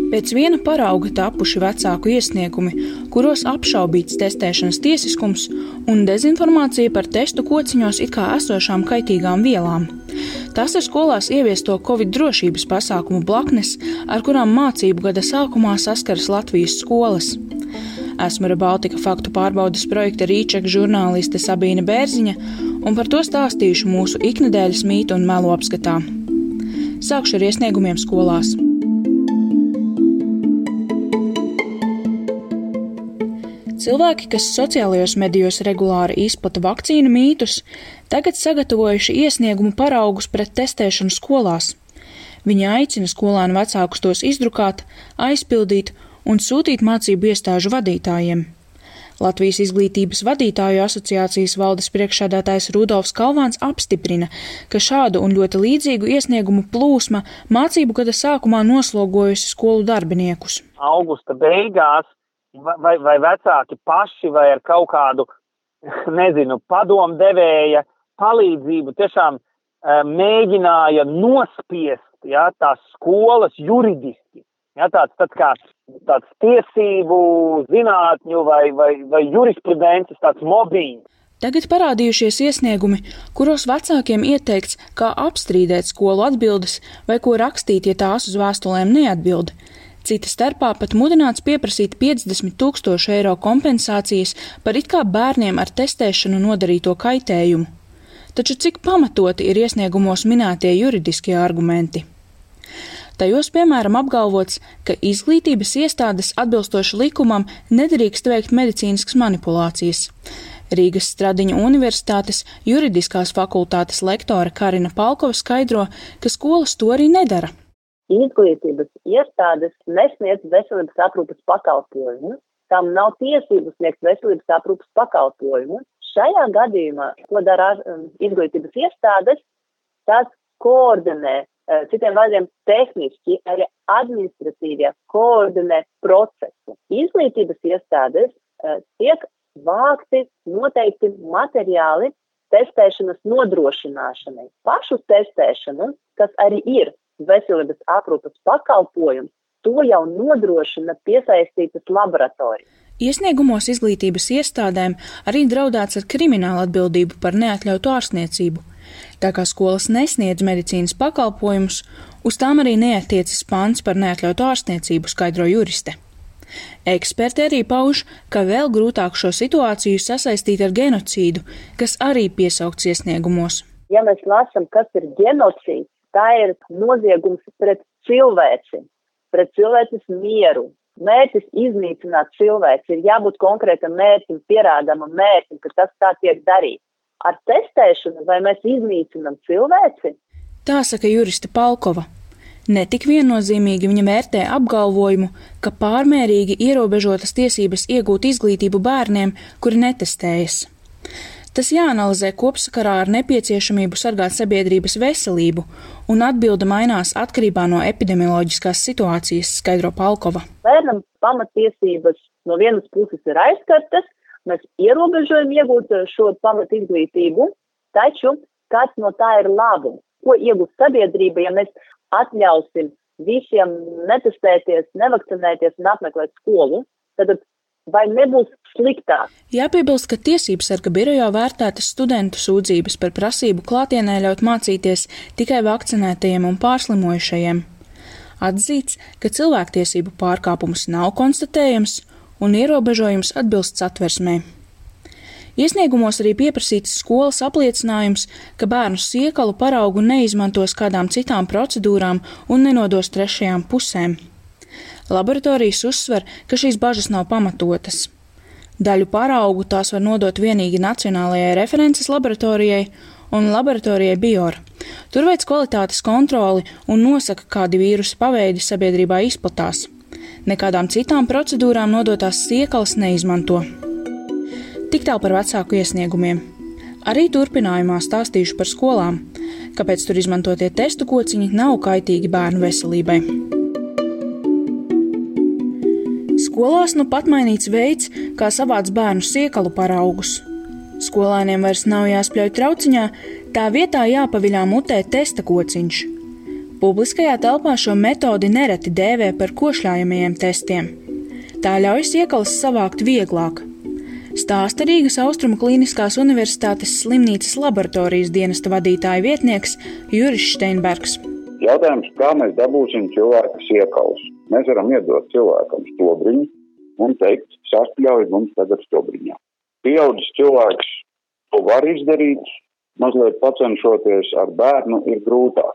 Pēc viena parauga tapuši vecāku iesniegumi, kuros apšaubīts testēšanas tiesiskums un dezinformācija par testu kociņos it kā esošām kaitīgām vielām. Tas ir skolās ieviesto Covid drošības pasākumu blaknes, ar kurām mācību gada sākumā saskaras Latvijas skolas. Esmu Rebaltika faktu pārbaudes projekta Rīčeka žurnāliste Sabīne Bērziņa, un par to stāstīšu mūsu iknedēļas mītu un melu apskatā. Sākšu ar iesniegumiem skolās. Cilvēki, kas sociālajos medijos regulāri izplata vakcīnu mītus, tagad sagatavojuši iesniegumu paraugus pret testēšanu skolās. Viņi aicina skolēnu vecākus tos izdrukāt, aizpildīt un sūtīt mācību iestāžu vadītājiem. Latvijas izglītības vadītāju asociācijas valdes priekšsēdētājs Rudolfs Kalvāns apstiprina, ka šādu un ļoti līdzīgu iesniegumu plūsma mācību gada sākumā noslogojusi skolu darbiniekus. Augusta beigās vai vecāki paši vai ar kaut kādu, padomdevēja palīdzību tiešām mēģināja nospiest tās skolas juridiski. Tāds tiesību, zinātņu vai jurisprudences tāds mobbings. Tagad parādījušies iesniegumi, kuros vecākiem ieteikts, kā apstrīdēt skolu atbildes vai ko rakstīt, ja tās uz vēstulēm neatbild. Cita starpā pat mudināts pieprasīt 50 000 eiro kompensācijas par it kā bērniem ar testēšanu nodarīto kaitējumu. Taču cik pamatoti ir iesniegumos minētie juridiskie argumenti? Tajos, piemēram, apgalvots, ka izglītības iestādes atbilstoši likumam nedrīkst veikt medicīniskas manipulācijas. Rīgas Stradiņa Universitātes juridiskās fakultātes lektore Karina Palkova skaidro, ka skolas to arī nedara. Izglītības iestādes nesniedz veselības aprūpes pakalpojumu, tam nav tiesības sniegt veselības aprūpes pakalpojumu. Šajā gadījumā, ko dara izglītības iestādes, tās koordinē, citiem vārdiem tehniski, arī administratīvie koordinē procesu. Izglītības iestādes tiek vākti noteikti materiāli testēšanas nodrošināšanai. Pašu testēšanu, kas arī ir veselības aprūpes pakalpojums, to jau nodrošina piesaistītas laboratorijas. Iesniegumos izglītības iestādēm arī draudēts ar kriminālu atbildību par neatļautu ārstniecību. Tā kā skolas nesniedz medicīnas pakalpojumus, uz tām arī neatiecas pants par neatļautu ārstniecību, skaidro juriste. Eksperti arī pauž, ka vēl grūtāk šo situāciju sasaistīt ar genocīdu, kas arī piesaukts iesniegumos. Ja mēs lasām, kas ir genocīds, tā ir noziegums pret cilvēci, pret cilvēces mieru. Mērķis iznīcināt cilvēci, ir jābūt konkrētam mērķim, pierādāmam mērķim, ka tas tā tiek darīts. Ar testēšanu vai mēs iznīcinām cilvēci? Tā saka juriste Palkova. Netik viennozīmīgi viņa vērtē apgalvojumu, ka pārmērīgi ierobežotas tiesības iegūt izglītību bērniem, kuri netestējas. Tas jāanalizē kopsakarā ar nepieciešamību sargāt sabiedrības veselību, un atbilde mainās atkarībā no epidemioloģiskās situācijas, skaidro Palkova. Bērnam pamatiesības no vienas puses ir aizskartas, mēs ierobežojam iegūt šo pamatizglītību, taču kāds no tā ir labums? Ko iegūt sabiedrība, ja mēs atļausim visiem netestēties, nevakcinēties un apmeklēt skolu, tad vai nebūs sliktāk? Jāpiebilst, ka Tiesību sarga birojā vērtētas studentu sūdzības par prasību klātienē ļaut mācīties tikai vakcinētajiem un pārslimojušajiem. Atzīts, ka cilvēktiesību pārkāpums nav konstatējams un ierobežojums atbilst satversmei. Iesniegumos arī pieprasīts skolas apliecinājums, ka bērnu siekalu paraugu neizmantos kādām citām procedūrām un nenodos trešajām pusēm. Laboratorijas uzsver, ka šīs bažas nav pamatotas. Daļu paraugu tās var nodot vienīgi Nacionālajai references laboratorijai un laboratorijai Bior. Tur veic kvalitātes kontroli un nosaka, kādi vīrusu paveidi sabiedrībā izplatās. Nekādām citām procedūrām nodotās siekalas neizmanto. Tik tālu par vecāku iesniegumiem. Arī turpinājumā stāstīšu par skolām, kāpēc tur izmantotie testu kociņi nav kaitīgi bērnu veselībai. Skolās nu pat mainīts veids, kā savāc bērnu siekalu paraugus. Skolēniem vairs nav jāspļauj trauciņā, tā vietā jāpaviļā mutē testa kociņš. Publiskajā telpā šo metodi nereti dēvē par košļājamajiem testiem. Tā ļauj siekalas savākt vieglāk. Stāsta Rīgas Austrumu Kliniskās universitātes slimnīcas laboratorijas dienesta vadītāja vietnieks Juris Steinbergs. Jautājums, kā mēs dabūsim cilvēku siekalas? Mēs varam iedot cilvēkam stobriņu un teikt, saspļauj mums tagad stobriņā. Pieaudzis cilvēks to var izdarīt, mazliet pacenšoties ar bērnu ir grūtāk.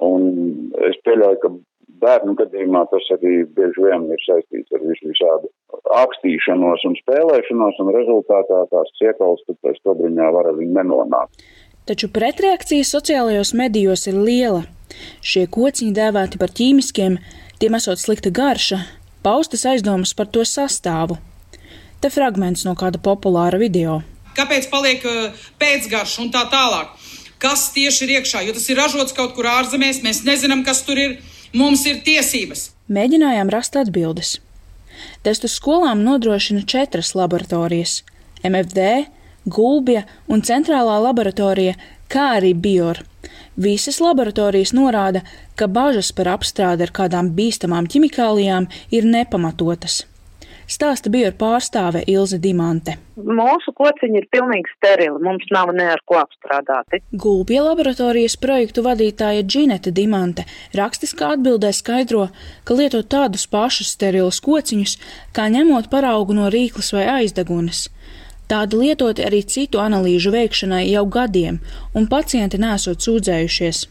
Un es pieļauju, ka bērnu gadījumā tas arī bieži vien ir saistīts ar visādu ākstīšanos un spēlēšanos, un rezultātā tās siekalas tad pēc stobriņā var arī nenonākt. Taču pretreakcija sociālajos medijos ir liela. Šie kociņi dēvēti par ķīmiskiem, tiem esot slikta garša, paustas aizdomas par to sastāvu. Te fragments no kāda populāra video. Kāpēc paliek pēcgarša un tā tālāk? Kas tieši ir iekšā? Jo tas ir ražots kaut kur ārzemēs, mēs nezinām, kas tur ir. Mums ir tiesības. Mēģinājām rast atbildes. Testus skolām nodrošina 4 laboratorijas – MFD, Gulbja un centrālā laboratorija, kā arī Bior. Visas laboratorijas norāda, ka bažas par apstrādi ar kādām bīstamām ķimikālijām ir nepamatotas. Stāsta Bior pārstāve Ilze Dimante. Mūsu kociņi ir pilnīgi sterili, mums nav ne ar ko apstrādāti. Gulbja laboratorijas projektu vadītāja Džinete Dimante rakstiskā atbildē skaidro, ka lieto tādus pašus sterilus kociņus, kā ņemot paraugu no rīklas vai aizdegunes. Tādi lietoti arī citu analīžu veikšanai jau gadiem, un pacienti nesot sūdzējušies.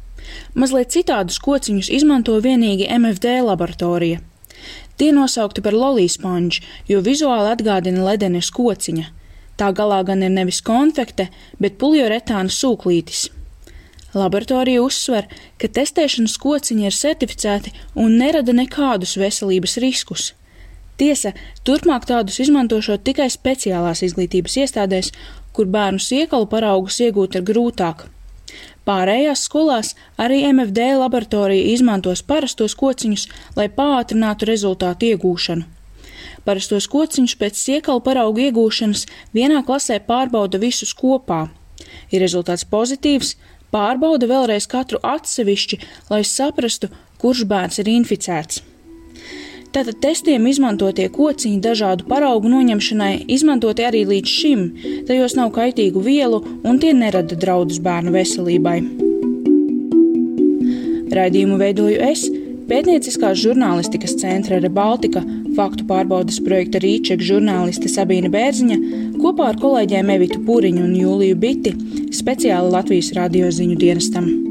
Mazliet citādus kociņus izmanto vienīgi MFD laboratorija. Tie nosaukti par lolīsponži, jo vizuāli atgādina ledenes kociņa. Tā galā gan ir nevis konfekte, bet puljoretāna sūklītis. Laboratorija uzsver, ka testēšanas kociņi ir certificēti un nerada nekādus veselības riskus. Tiesa, turpmāk tādus izmantošot tikai speciālās izglītības iestādēs, kur bērnu siekalu paraugus iegūt ir grūtāk. Pārējās skolās arī MFD laboratorija izmantos parastos kociņus, lai pātrinātu rezultātu iegūšanu. Parastos kociņus pēc siekalu paraugu iegūšanas vienā klasē pārbauda visus kopā. Ja rezultāts pozitīvs, pārbauda vēlreiz katru atsevišķi, lai saprastu, kurš bērns ir inficēts. Tātad testiem izmantotie kociņi dažādu paraugu noņemšanai izmantoti arī līdz šim, tajos nav kaitīgu vielu un tie nerada draudus bērnu veselībai. Raidījumu veidoju es, pētnieciskās žurnālistikas centra Rebaltika, faktu pārbaudes projekta Rīček žurnāliste Sabīne Bērziņa, kopā ar kolēģiem Evitu Puriņu un Jūliju Biti, speciāli Latvijas radio ziņu dienestam.